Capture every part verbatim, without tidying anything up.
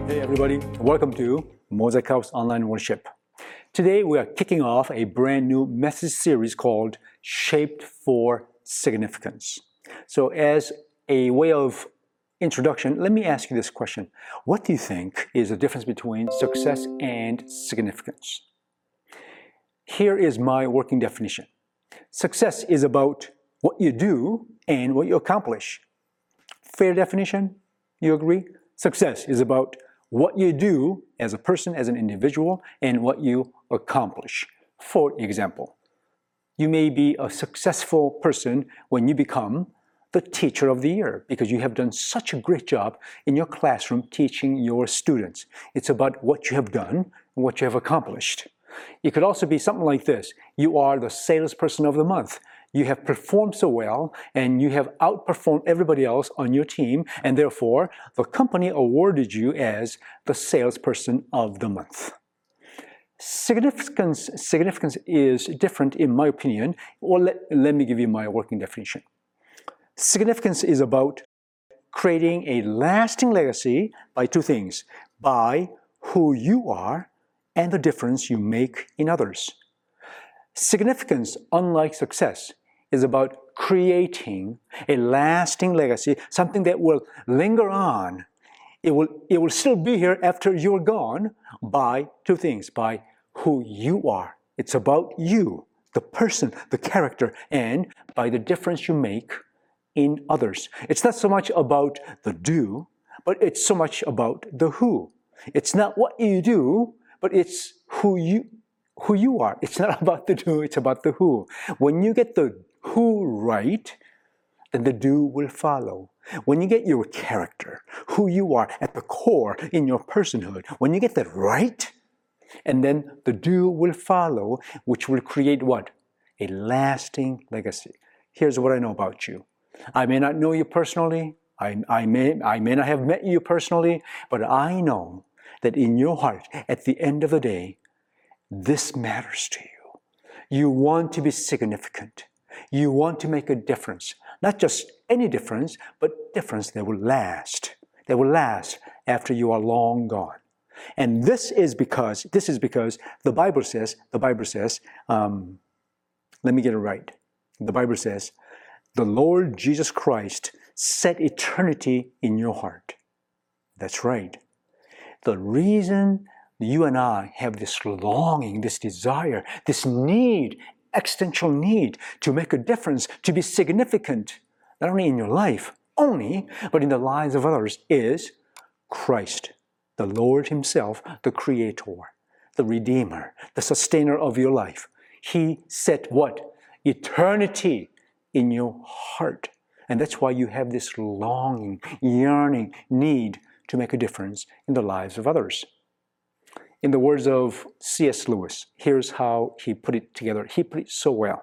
Hey everybody, welcome to Mosaic House Online Worship. Today we are kicking off a brand new message series called Shaped for Significance. So as a way of introduction, let me ask you this question. What do you think is the difference between success and significance? Here is my working definition. Success is about what you do and what you accomplish. Fair definition? You agree? Success is about what you do as a person, as an individual, and what you accomplish. For example, you may be a successful person when you become the teacher of the year because you have done such a great job in your classroom teaching your students. It's about what you have done and what you have accomplished. It could also be something like this. You are the salesperson of the month. You have performed so well and you have outperformed everybody else on your team, and therefore the company awarded you as the salesperson of the month. Significance, significance is different in my opinion. Well, let, let me give you my working definition. Significance is about creating a lasting legacy by two things: by who you are and the difference you make in others. Significance, unlike success, is about creating a lasting legacy, something that will linger on. It will, it will still be here after you're gone by two things: by who you are. It's about you, the person, the character, and by the difference you make in others. It's not so much about the do, but it's so much about the who. It's not what you do, but it's who you who you are. It's not about the do, it's about the who. When you get the who right, then the do will follow. When you get your character, who you are at the core in your personhood, when you get that right, and then the do will follow, which will create what? A lasting legacy. Here's what I know about you. I may not know you personally, I, I, may, I may not have met you personally, but I know that in your heart, at the end of the day, this matters to you. You want to be significant. You want to make a difference. Not just any difference, but difference that will last. That will last after you are long gone. And this is because, this is because the Bible says, the Bible says, um, let me get it right. The Bible says, the Lord Jesus Christ set eternity in your heart. That's right. The reason you and I have this longing, this desire, this need, existential need to make a difference, to be significant, not only in your life, only, but in the lives of others, is Christ, the Lord Himself, the Creator, the Redeemer, the Sustainer of your life. He set what? Eternity in your heart. And that's why you have this longing, yearning, need to make a difference in the lives of others. In the words of C S Lewis, here's how he put it together. He put it so well.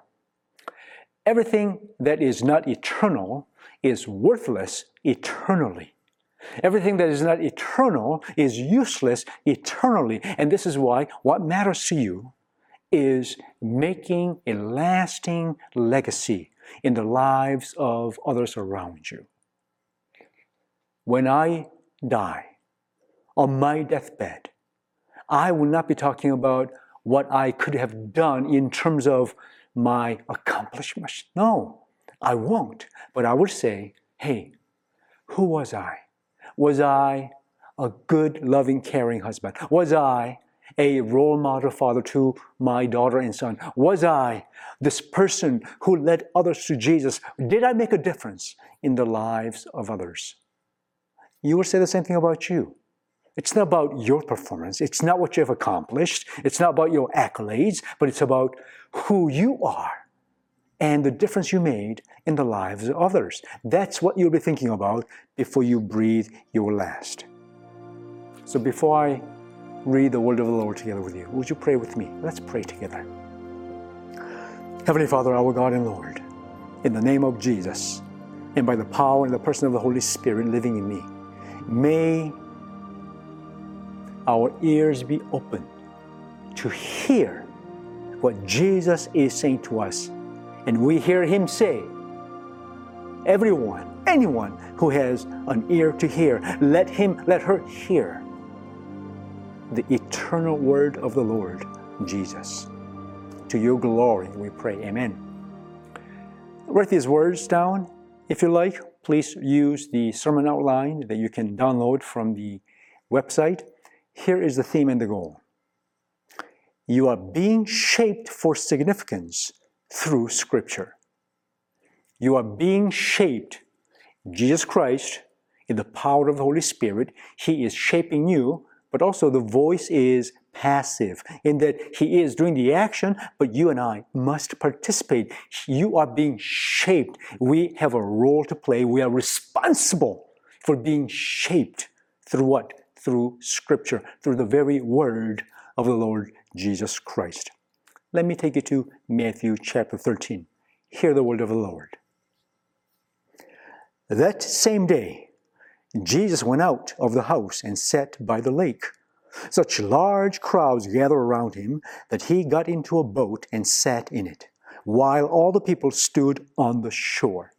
Everything that is not eternal is worthless eternally. Everything that is not eternal is useless eternally. And this is why what matters to you is making a lasting legacy in the lives of others around you. When I die on my deathbed, I will not be talking about what I could have done in terms of my accomplishments. No, I won't. But I will say, hey, who was I? Was I a good, loving, caring husband? Was I a role model father to my daughter and son? Was I this person who led others to Jesus? Did I make a difference in the lives of others? You will say the same thing about you. It's not about your performance. It's not what you have accomplished. It's not about your accolades, but it's about who you are and the difference you made in the lives of others. That's what you'll be thinking about before you breathe your last. So before I read the word of the Lord together with you, would you pray with me? Let's pray together. Heavenly Father, our God and Lord, in the name of Jesus, and by the power and the person of the Holy Spirit living in me, may our ears be open to hear what Jesus is saying to us. And we hear Him say, everyone, anyone who has an ear to hear, let him, let her hear the eternal word of the Lord Jesus. To your glory we pray, amen. Write these words down. If you like, please use the sermon outline that you can download from the website. Here is the theme and the goal. You are being shaped for significance through Scripture. You are being shaped. Jesus Christ, in the power of the Holy Spirit, He is shaping you, but also the voice is passive in that He is doing the action, but you and I must participate. You are being shaped. We have a role to play. We are responsible for being shaped through what? Through Scripture, through the very word of the Lord Jesus Christ. Let me take you to Matthew chapter thirteen. Hear the word of the Lord. That same day, Jesus went out of the house and sat by the lake. Such large crowds gathered around him that he got into a boat and sat in it, while all the people stood on the shore.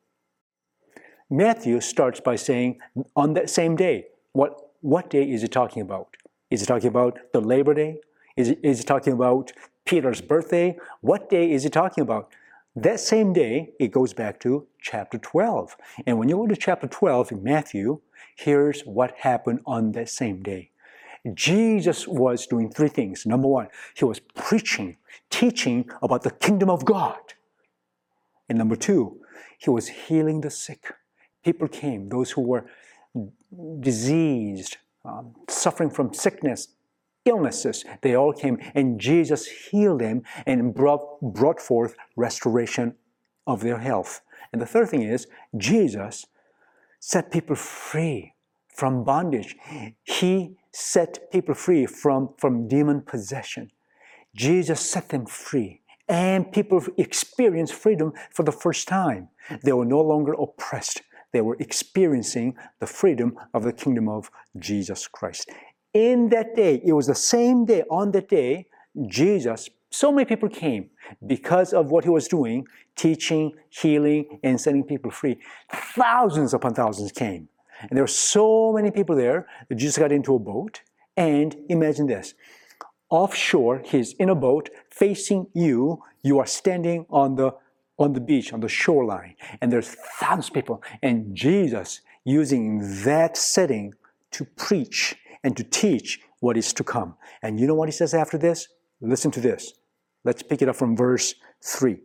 Matthew starts by saying, on that same day. What, what day is he talking about? Is he talking about the Labor Day? Is he, is he talking about Peter's birthday? What day is he talking about? That same day, it goes back to chapter twelve. And when you go to chapter twelve in Matthew, here's what happened on that same day. Jesus was doing three things. Number one, He was preaching, teaching about the kingdom of God. And number two, He was healing the sick. People came, those who were diseased, um, suffering from sickness, illnesses, they all came, and Jesus healed them and brought, brought forth restoration of their health. And the third thing is, Jesus set people free from bondage. He set people free from, from demon possession. Jesus set them free, and people experienced freedom for the first time. They were no longer oppressed. They were experiencing the freedom of the kingdom of Jesus Christ. In that day, it was the same day, on that day, Jesus, so many people came because of what He was doing, teaching, healing, and setting people free. Thousands upon thousands came. And there were so many people there that Jesus got into a boat. And imagine this. Offshore, He's in a boat facing you. You are standing on the, on the beach, on the shoreline. And there's thousands of people. And Jesus using that setting to preach and to teach what is to come. And you know what He says after this? Listen to this. Let's pick it up from verse three.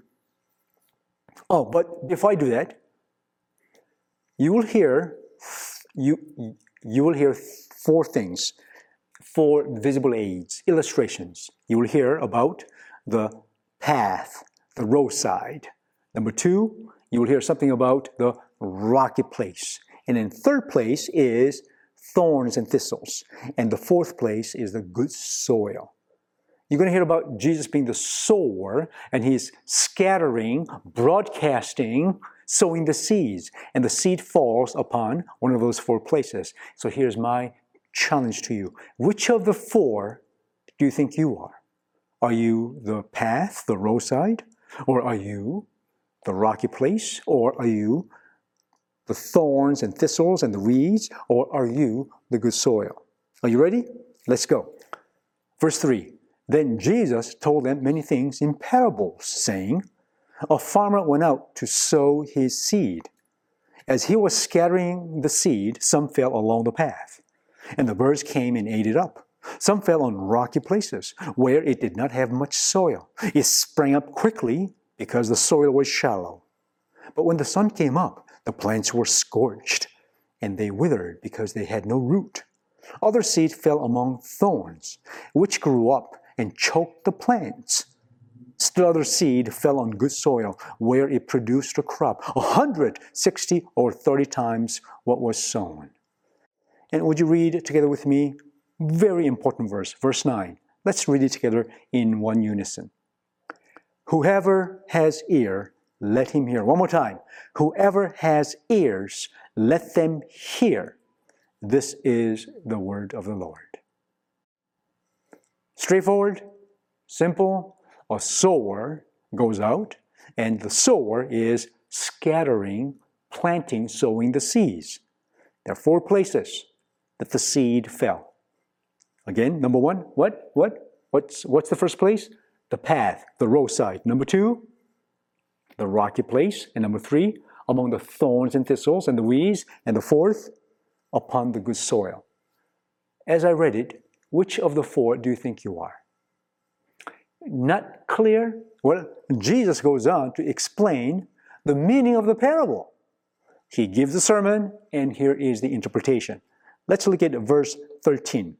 Oh, but before I do that, you will hear you you will hear four things, four visible aids, illustrations. You will hear about the path, the roadside. Number two, you will hear something about the rocky place. And in third place is thorns and thistles. And the fourth place is the good soil. You're going to hear about Jesus being the sower, and He's scattering, broadcasting, sowing the seeds. And the seed falls upon one of those four places. So here's my challenge to you. Which of the four do you think you are? Are you the path, the roadside? Or are you the rocky place? Or are you the thorns and thistles and the weeds? Or are you the good soil? Are you ready? Let's go. Verse three. Then Jesus told them many things in parables, saying, a farmer went out to sow his seed. As he was scattering the seed, some fell along the path, and the birds came and ate it up. Some fell on rocky places, where it did not have much soil. It sprang up quickly because the soil was shallow. But when the sun came up, the plants were scorched, and they withered because they had no root. Other seed fell among thorns, which grew up and choked the plants. Still other seed fell on good soil, where it produced a crop, a hundred, sixty, or thirty times what was sown. And would you read together with me? Very important verse, verse nine. Let's read it together in one unison. Whoever has ear, let him hear. One more time. Whoever has ears, let them hear. This is the word of the Lord. Straightforward, simple. A sower goes out, and the sower is scattering, planting, sowing the seeds. There are four places that the seed fell. Again, number one, what? What? What's, what's the first place? The path, the roadside. Number two, the rocky place. And number three, among the thorns and thistles and the weeds. And the fourth, upon the good soil. As I read it, which of the four do you think you are? Not clear? Well, Jesus goes on to explain the meaning of the parable. He gives the sermon, and here is the interpretation. Let's look at verse thirteen.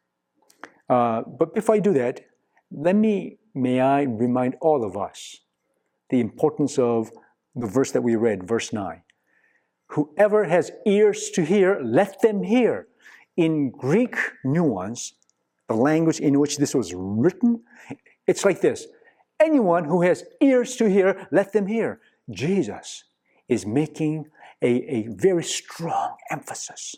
Uh, but before I do that, let me, may I remind all of us the importance of the verse that we read, verse nine. Whoever has ears to hear, let them hear. In Greek nuance, the language in which this was written, it's like this. Anyone who has ears to hear, let them hear. Jesus is making a, a very strong emphasis.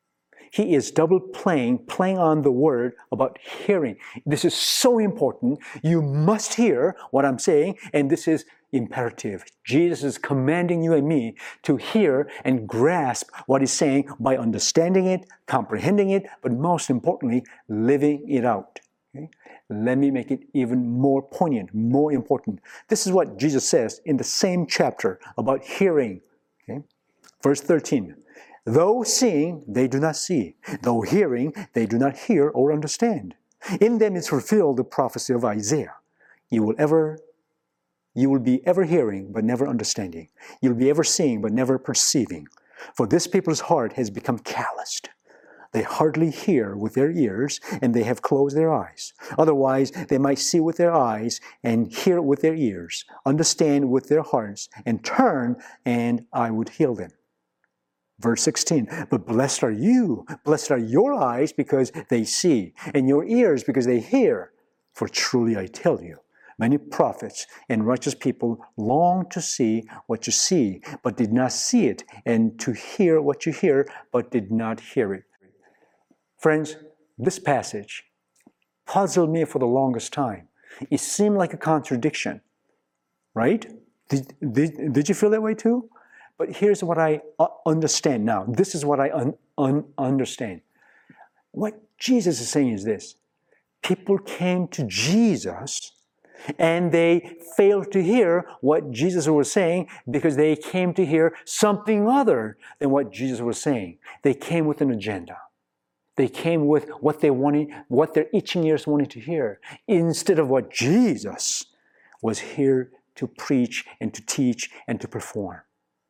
He is double playing, playing on the word about hearing. This is so important. You must hear what I'm saying, and this is imperative. Jesus is commanding you and me to hear and grasp what he's saying by understanding it, comprehending it, but most importantly, living it out. Okay? Let me make it even more poignant, more important. This is what Jesus says in the same chapter about hearing. Okay? Verse thirteen. Though seeing, they do not see. Though hearing, they do not hear or understand. In them is fulfilled the prophecy of Isaiah. You will ever, you will be ever hearing, but never understanding. You'll be ever seeing, but never perceiving. For this people's heart has become calloused. They hardly hear with their ears, and they have closed their eyes. Otherwise, they might see with their eyes, and hear with their ears, understand with their hearts, and turn, and I would heal them. Verse sixteen, but blessed are you, blessed are your eyes because they see, and your ears because they hear. For truly I tell you, many prophets and righteous people long to see what you see, but did not see it, and to hear what you hear, but did not hear it. Friends, this passage puzzled me for the longest time. It seemed like a contradiction, right? Did, did, did you feel that way too? But here's what I understand now. This is what I un- un- understand. What Jesus is saying is this. People came to Jesus and they failed to hear what Jesus was saying because they came to hear something other than what Jesus was saying. They came with an agenda. They came with what they wanted, what their itching ears wanted to hear, instead of what Jesus was here to preach and to teach and to perform.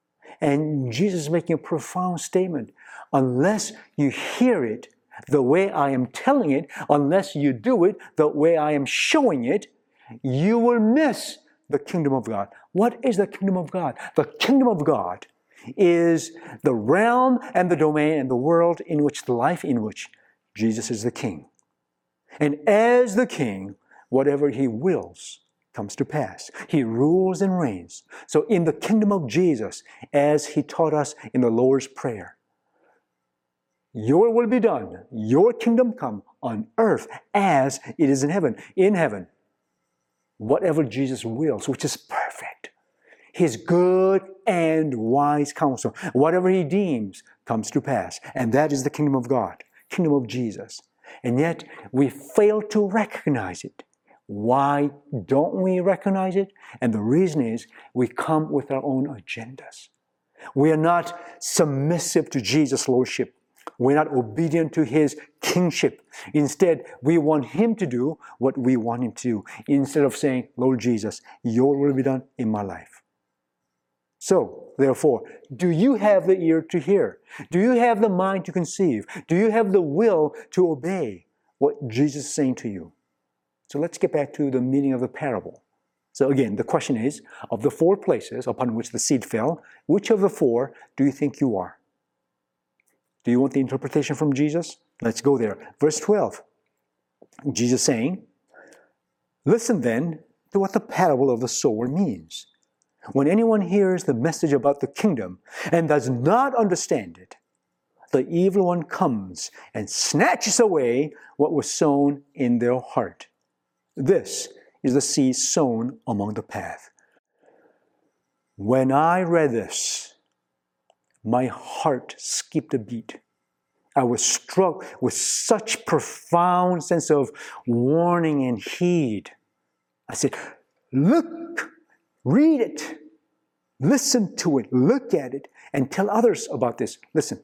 And Jesus is making a profound statement. Unless you hear it the way I am telling it, unless you do it the way I am showing it, you will miss the kingdom of God. What is the kingdom of God? The kingdom of God is the realm and the domain and the world in which, the life in which Jesus is the king. And as the king, whatever he wills comes to pass. He rules and reigns. So in the kingdom of Jesus, as he taught us in the Lord's Prayer, your will be done, your kingdom come on earth as it is in heaven. In heaven, whatever Jesus wills, which is perfect, his good and wise counsel, whatever he deems comes to pass. And that is the kingdom of God, kingdom of Jesus. And yet we fail to recognize it. Why don't we recognize it? And the reason is we come with our own agendas. We are not submissive to Jesus' lordship. We're not obedient to his kingship. Instead, we want him to do what we want him to do, instead of saying, Lord Jesus, your will be done in my life. So, therefore, do you have the ear to hear? Do you have the mind to conceive? Do you have the will to obey what Jesus is saying to you? So let's get back to the meaning of the parable. So again, the question is, of the four places upon which the seed fell, which of the four do you think you are? Do you want the interpretation from Jesus? Let's go there. Verse twelve. Jesus saying, listen then to what the parable of the sower means. When anyone hears the message about the kingdom and does not understand it, the evil one comes and snatches away what was sown in their heart. This is the seed sown among the path. When I read this, my heart skipped a beat. I was struck with such profound sense of warning and heed. I said, look, read it, listen to it, look at it, and tell others about this. Listen,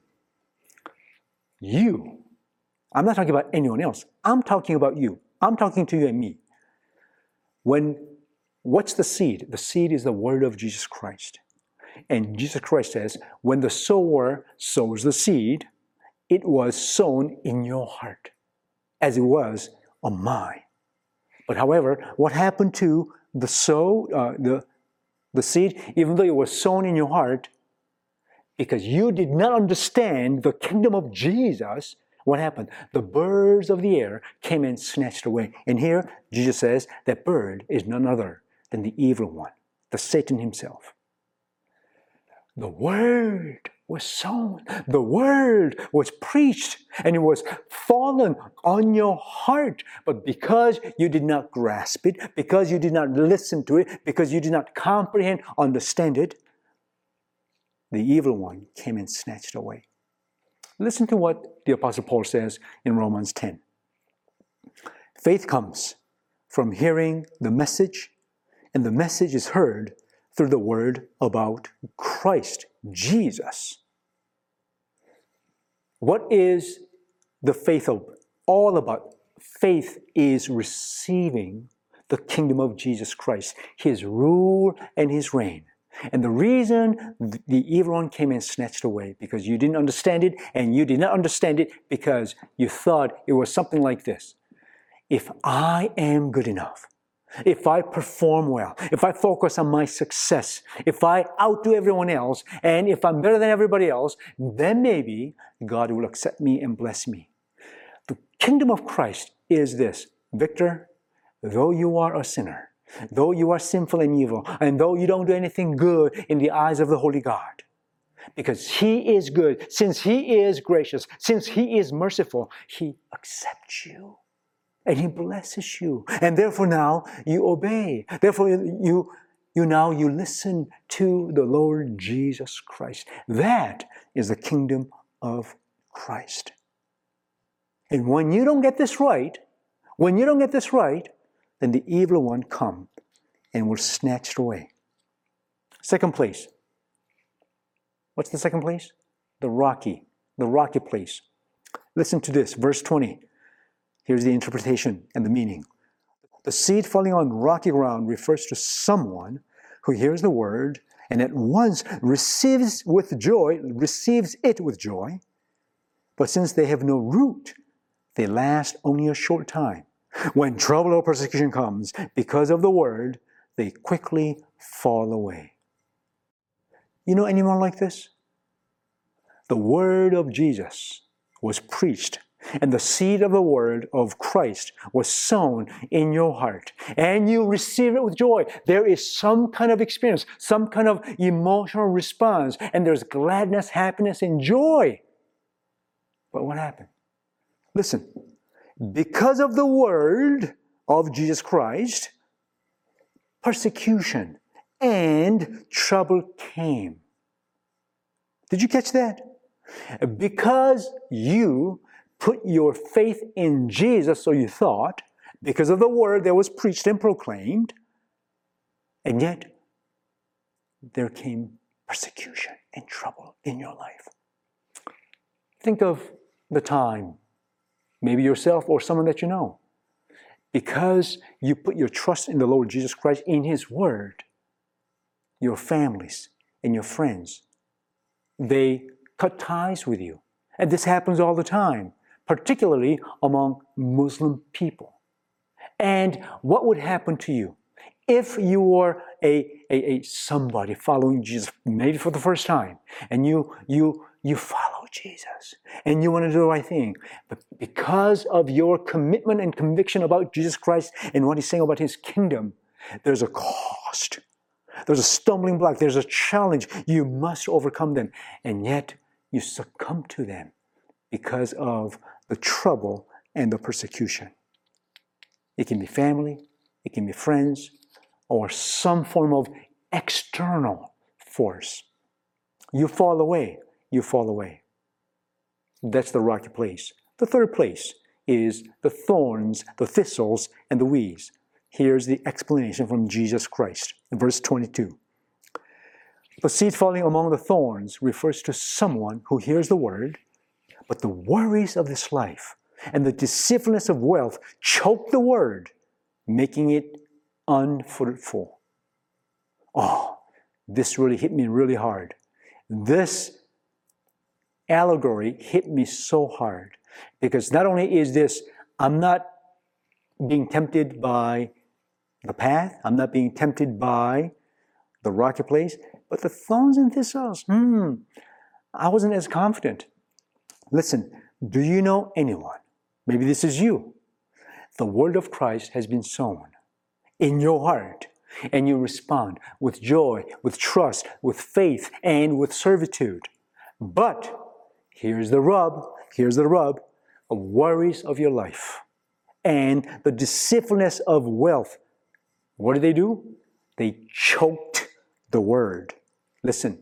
you, I'm not talking about anyone else. I'm talking about you. I'm talking to you and me. When, what's the seed? The seed is the word of Jesus Christ. And Jesus Christ says, when the sower sows the seed, it was sown in your heart, as it was on mine. But however, what happened to the sow, uh, the, the seed, even though it was sown in your heart, because you did not understand the kingdom of Jesus, what happened? The birds of the air came and snatched away. And here, Jesus says that bird is none other than the evil one, the Satan himself. The word was sown, the word was preached, and it was fallen on your heart. But because you did not grasp it, because you did not listen to it, because you did not comprehend, understand it, the evil one came and snatched away. Listen to what the Apostle Paul says in Romans ten. Faith comes from hearing the message, and the message is heard through the word about Christ Jesus. What is the faith of all about? Faith is receiving the kingdom of Jesus Christ, His rule and His reign. And the reason the evil one came and snatched away, because you didn't understand it, and you did not understand it because you thought it was something like this. If I am good enough, if I perform well, if I focus on my success, if I outdo everyone else, and if I'm better than everybody else, then maybe God will accept me and bless me. The kingdom of Christ is this. Victor, though you are a sinner, though you are sinful and evil, and though you don't do anything good in the eyes of the Holy God, because He is good, since He is gracious, since He is merciful, He accepts you. And He blesses you. And therefore now you obey. Therefore you, you now you listen to the Lord Jesus Christ. That is the kingdom of Christ. And when you don't get this right, when you don't get this right, then the evil one come and will snatch it away. Second place. What's the second place? The rocky, the rocky place. Listen to this, verse twenty. Here's the interpretation and the meaning. The seed falling on rocky ground refers to someone who hears the word and at once receives with joy, receives it with joy. But since they have no root, they last only a short time. When trouble or persecution comes because of the word, they quickly fall away. You know anyone like this? The word of Jesus was preached, and the seed of the word of Christ was sown in your heart, and you receive it with joy. There is some kind of experience, some kind of emotional response, and there's gladness, happiness, and joy. But what happened? Listen, because of the word of Jesus Christ, persecution and trouble came. Did you catch that? Because you put your faith in Jesus, so you thought, because of the word that was preached and proclaimed, and yet there came persecution and trouble in your life. Think of the time, maybe yourself or someone that you know, because you put your trust in the Lord Jesus Christ, in His word, your families and your friends, they cut ties with you. And this happens all the time, particularly among Muslim people. And what would happen to you if you were a, a, a somebody following Jesus, maybe for the first time, and you, you, you follow Jesus, and you want to do the right thing, but because of your commitment and conviction about Jesus Christ and what He's saying about His kingdom, there's a cost. There's a stumbling block. There's a challenge. You must overcome them. And yet, you succumb to them because of the trouble and the persecution. It can be family, it can be friends, or some form of external force. You fall away, you fall away. That's the rocky place. The third place is the thorns, the thistles, and the weeds. Here's the explanation from Jesus Christ in verse twenty-two. The seed falling among the thorns refers to someone who hears the word, but the worries of this life and the deceitfulness of wealth choke the word, making it unfruitful. Oh, this really hit me really hard. This allegory hit me so hard because not only is this, I'm not being tempted by the path, I'm not being tempted by the rocky place, but the thorns and thistles, hmm, I wasn't as confident. Listen, do you know anyone? Maybe this is you. The word of Christ has been sown in your heart, and you respond with joy, with trust, with faith, and with servitude. But here's the rub, here's the rub, of worries of your life and the deceitfulness of wealth. What did they do? They choked the word. Listen,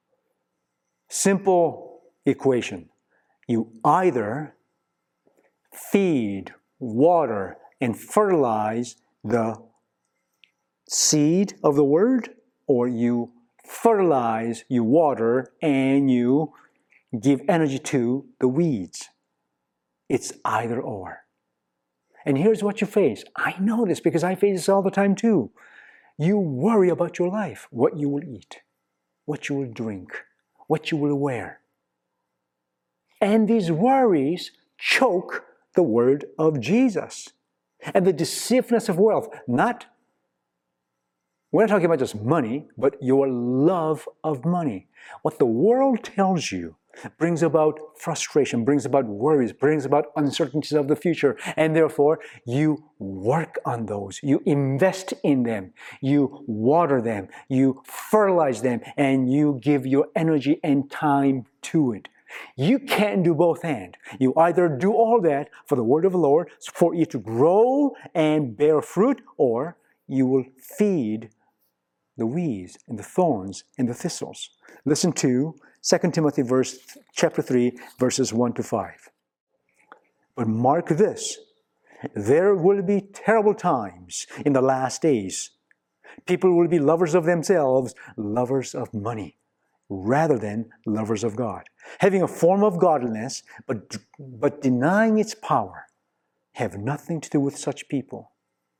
simple equation. You either feed, water, and fertilize the seed of the word, or you fertilize, you water, and you give energy to the weeds. It's either or. And here's what you face. I know this because I face this all the time too. You worry about your life, what you will eat, what you will drink, what you will wear. And these worries choke the word of Jesus. And the deceitfulness of wealth, not, we're not talking about just money, but your love of money. What the world tells you brings about frustration, brings about worries, brings about uncertainties of the future. And therefore, you work on those. You invest in them. You water them. You fertilize them. And you give your energy and time to it. You can't do both and. You either do all that for the word of the Lord, for it to grow and bear fruit, or you will feed the weeds and the thorns and the thistles. Listen to Second Timothy verse, chapter three, verses one to five. But mark this, there will be terrible times in the last days. People will be lovers of themselves, lovers of money, rather than lovers of God, having a form of godliness, but, but denying its power. Have nothing to do with such people.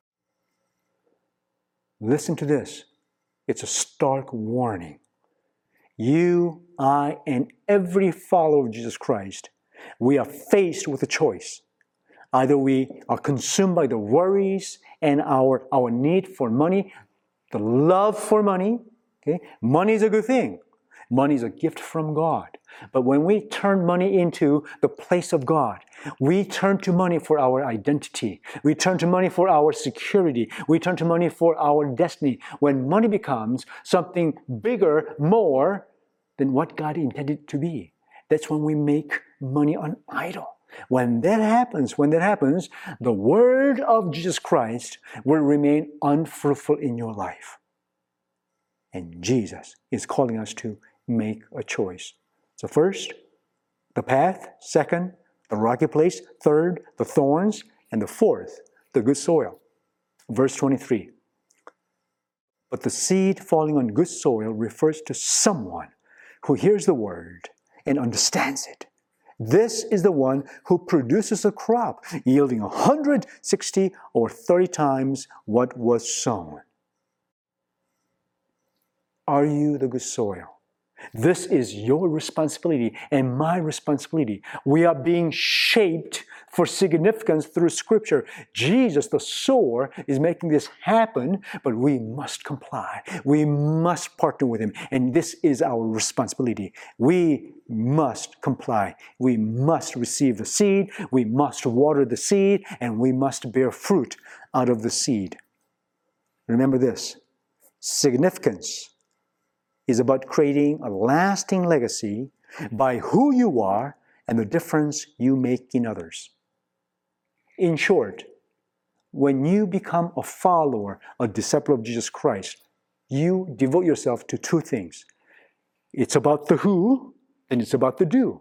Listen to this. It's a stark warning. You, I, and every follower of Jesus Christ, we are faced with a choice. Either we are consumed by the worries and our, our need for money, the love for money. Okay? Money is a good thing. Money is a gift from God. But when we turn money into the place of God, we turn to money for our identity. We turn to money for our security. We turn to money for our destiny. When money becomes something bigger, more than what God intended it to be, that's when we make money an idol. When that happens, when that happens, the word of Jesus Christ will remain unfruitful in your life. And Jesus is calling us to make a choice. So first, the path. Second, the rocky place. Third, the thorns. And the fourth, the good soil. Verse twenty-three. But the seed falling on good soil refers to someone who hears the word and understands it. This is the one who produces a crop yielding one hundred sixty or thirty times what was sown. Are you the good soil? This is your responsibility and my responsibility. We are being shaped for significance through Scripture. Jesus, the sower, is making this happen, but we must comply. We must partner with Him, and this is our responsibility. We must comply. We must receive the seed. We must water the seed, and we must bear fruit out of the seed. Remember this, significance is about creating a lasting legacy by who you are and the difference you make in others. In short, when you become a follower, a disciple of Jesus Christ, you devote yourself to two things. It's about the who, and it's about the do.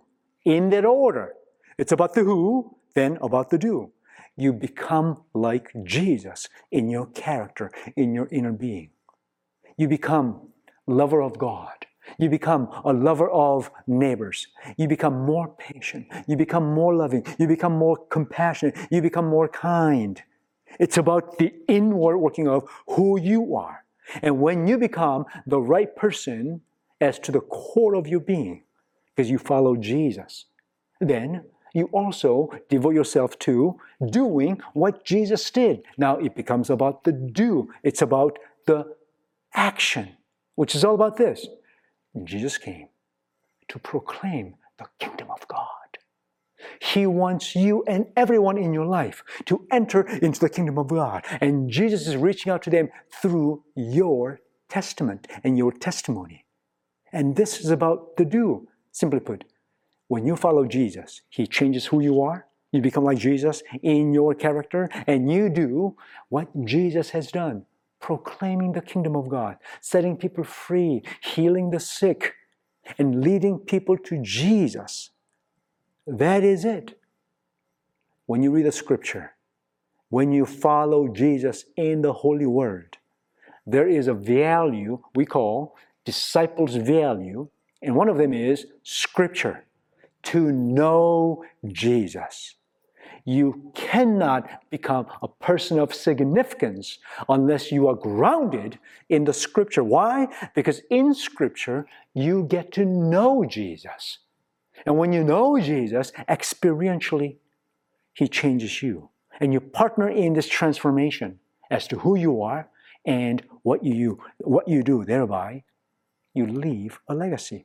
in that order. It's about the who, then about the do. You become like Jesus in your character, in your inner being. You become a lover of God. You become a lover of neighbors. You become more patient. You become more loving. You become more compassionate. You become more kind. It's about the inward working of who you are. And when you become the right person as to the core of your being, because you follow Jesus, then you also devote yourself to doing what Jesus did. Now it becomes about the do. It's about the action, which is all about this. Jesus came to proclaim the kingdom of God. He wants you and everyone in your life to enter into the kingdom of God. And Jesus is reaching out to them through your testament and your testimony. And this is about the do. Simply put, when you follow Jesus, He changes who you are. You become like Jesus in your character, and you do what Jesus has done, proclaiming the kingdom of God, setting people free, healing the sick, and leading people to Jesus. That is it. When you read the scripture, when you follow Jesus in the Holy Word, there is a value we call disciples' value, and one of them is scripture. To know Jesus. You cannot become a person of significance unless you are grounded in the scripture. Why? Because in scripture, you get to know Jesus. And when you know Jesus experientially, He changes you. And you partner in this transformation as to who you are and what you, what you do. Thereby, you leave a legacy.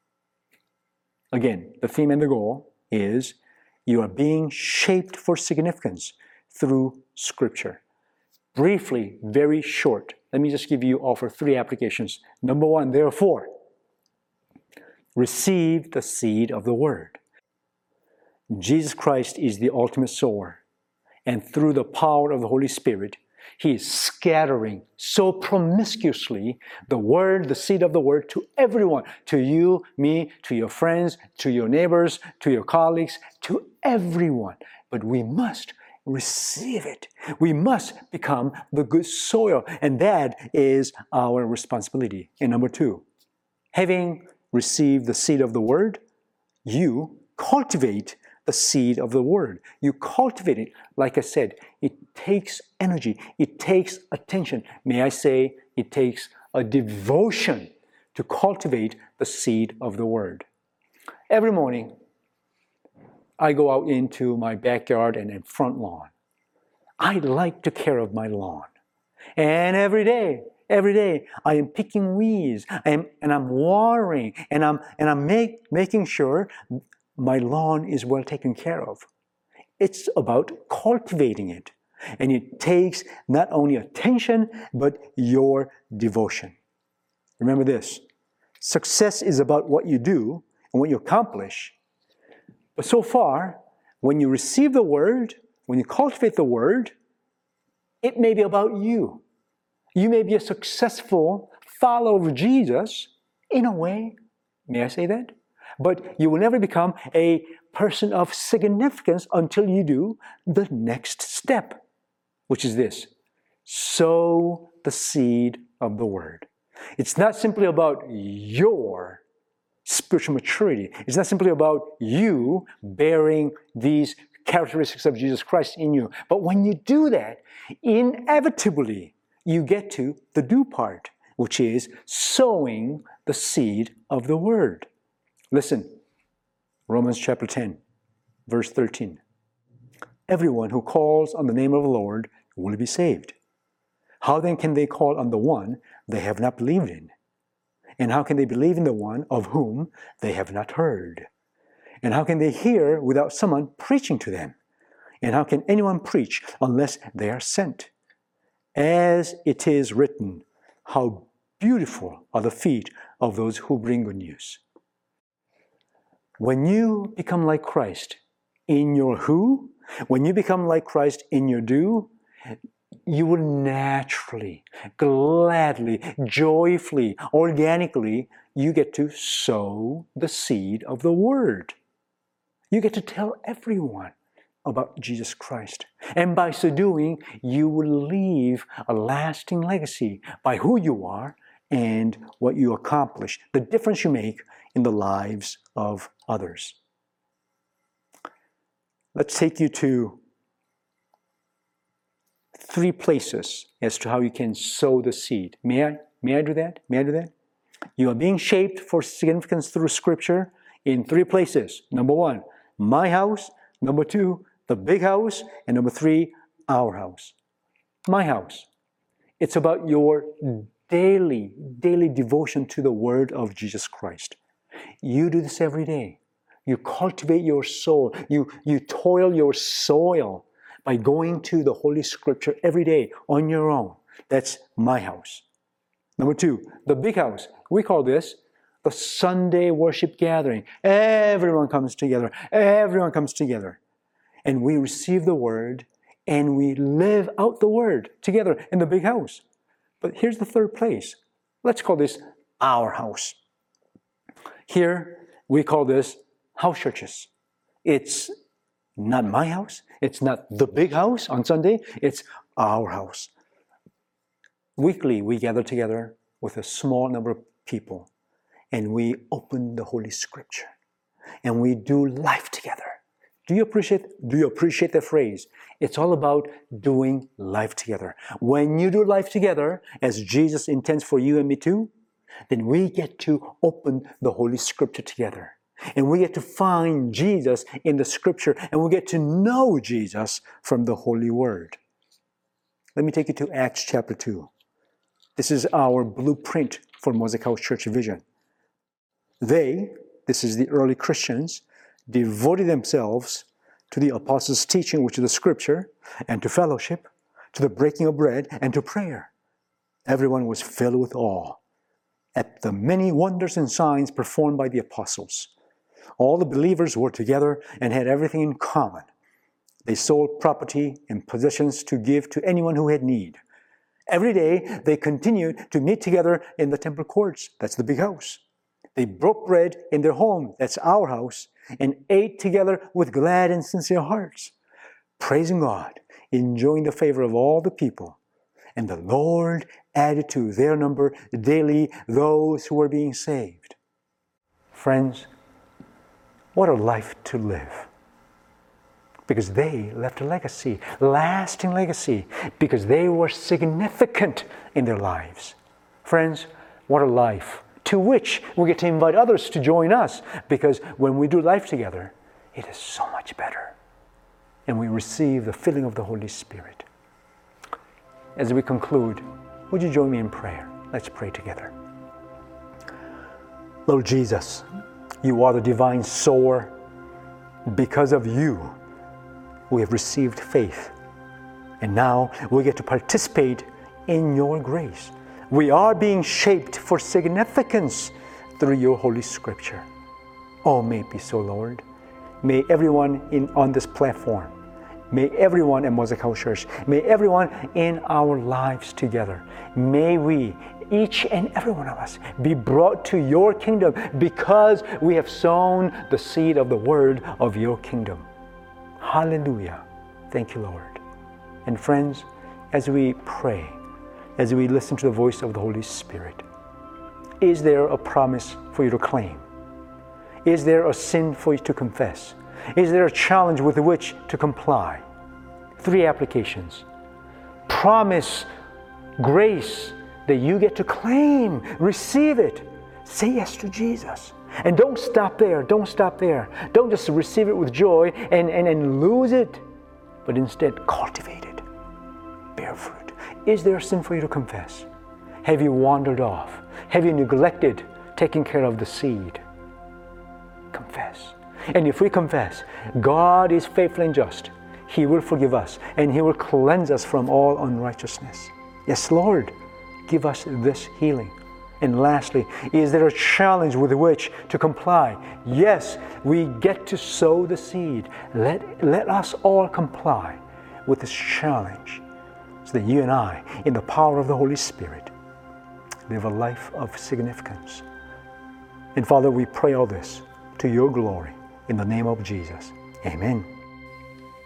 Again, the theme and the goal is you are being shaped for significance through Scripture. Briefly, very short, let me just give you, offer three applications. Number one, therefore, receive the seed of the Word. Jesus Christ is the ultimate sower, and through the power of the Holy Spirit, He is scattering so promiscuously the Word, the seed of the Word, to everyone, to you, me, to your friends, to your neighbors, to your colleagues, to everyone. But we must receive it. We must become the good soil, and that is our responsibility. And number two, having received the seed of the Word, you cultivate the seed of the Word. You cultivate it. Like I said, it takes energy. It takes attention. May I say, it takes a devotion to cultivate the seed of the Word. Every morning, I go out into my backyard and front lawn. I like to care of my lawn. And every day, every day, I am picking weeds, I am, and I'm watering, and I'm, and I'm make, making sure my lawn is well taken care of. It's about cultivating it. And it takes not only attention, but your devotion. Remember this, success is about what you do and what you accomplish. But so far, when you receive the Word, when you cultivate the Word, it may be about you. You may be a successful follower of Jesus, in a way, may I say that? But you will never become a person of significance until you do the next step, which is this: sow the seed of the Word. It's not simply about your spiritual maturity. It's not simply about you bearing these characteristics of Jesus Christ in you. But when you do that, inevitably, you get to the do part, which is sowing the seed of the Word. Listen, Romans chapter ten, verse thirteen. Everyone who calls on the name of the Lord will be saved. How then can they call on the one they have not believed in? And how can they believe in the one of whom they have not heard? And how can they hear without someone preaching to them? And how can anyone preach unless they are sent? As it is written, how beautiful are the feet of those who bring good news. When you become like Christ in your who, when you become like Christ in your do, you will naturally, gladly, joyfully, organically, you get to sow the seed of the Word. You get to tell everyone about Jesus Christ. And by so doing, you will leave a lasting legacy by who you are and what you accomplish, the difference you make in the lives of others. Let's take you to three places as to how you can sow the seed. May I? May I do that? May I do that? You are being shaped for significance through Scripture in three places. Number one, my house. Number two, the big house. And number three, our house. My house. It's about your daily, daily devotion to the Word of Jesus Christ. You do this every day. You cultivate your soul. You, you toil your soil by going to the Holy Scripture every day on your own. That's my house. Number two, the big house. We call this the Sunday worship gathering. Everyone comes together. Everyone comes together. And we receive the Word and we live out the Word together in the big house. But here's the third place. Let's call this our house. Here, we call this house churches. It's not my house. It's not the big house on Sunday. It's our house. Weekly, we gather together with a small number of people and we open the Holy Scripture and we do life together. Do you appreciate, do you appreciate the phrase? It's all about doing life together. When you do life together, as Jesus intends for you and me too, then we get to open the Holy Scripture together. And we get to find Jesus in the Scripture, and we get to know Jesus from the Holy Word. Let me take you to Acts chapter two. This is our blueprint for Mosaic House Church vision. They, this is the early Christians, devoted themselves to the apostles' teaching, which is the Scripture, and to fellowship, to the breaking of bread, and to prayer. Everyone was filled with awe at the many wonders and signs performed by the apostles. All the believers were together and had everything in common. They sold property and possessions to give to anyone who had need. Every day, they continued to meet together in the temple courts. That's the big house. They broke bread in their home. That's our house. And ate together with glad and sincere hearts, praising God, enjoying the favor of all the people. And the Lord added to their number daily those who were being saved. Friends, what a life to live. Because they left a legacy, lasting legacy, because they were significant in their lives. Friends, what a life to which we get to invite others to join us, because when we do life together, it is so much better. And we receive the filling of the Holy Spirit. As we conclude, would you join me in prayer? Let's pray together. Lord Jesus, you are the divine sower. Because of you, we have received faith. And now we get to participate in your grace. We are being shaped for significance through your Holy Scripture. Oh, may it be so, Lord. May everyone in, on this platform, may everyone at Mosaic House Church, may everyone in our lives together, may we, each and every one of us, be brought to your kingdom because we have sown the seed of the word of your kingdom. Hallelujah. Thank you, Lord. And friends, as we pray, as we listen to the voice of the Holy Spirit, is there a promise for you to claim? Is there a sin for you to confess? Is there a challenge with which to comply? Three applications. Promise grace that you get to claim, receive it. Say yes to Jesus. And don't stop there, don't stop there. Don't just receive it with joy and, and, and lose it, but instead cultivate it. Bear fruit. Is there a sin for you to confess? Have you wandered off? Have you neglected taking care of the seed? Confess. And if we confess, God is faithful and just. He will forgive us and He will cleanse us from all unrighteousness. Yes, Lord, give us this healing. And lastly, is there a challenge with which to comply? Yes, we get to sow the seed. Let, let us all comply with this challenge so that you and I, in the power of the Holy Spirit, live a life of significance. And Father, we pray all this to your glory in the name of Jesus. Amen.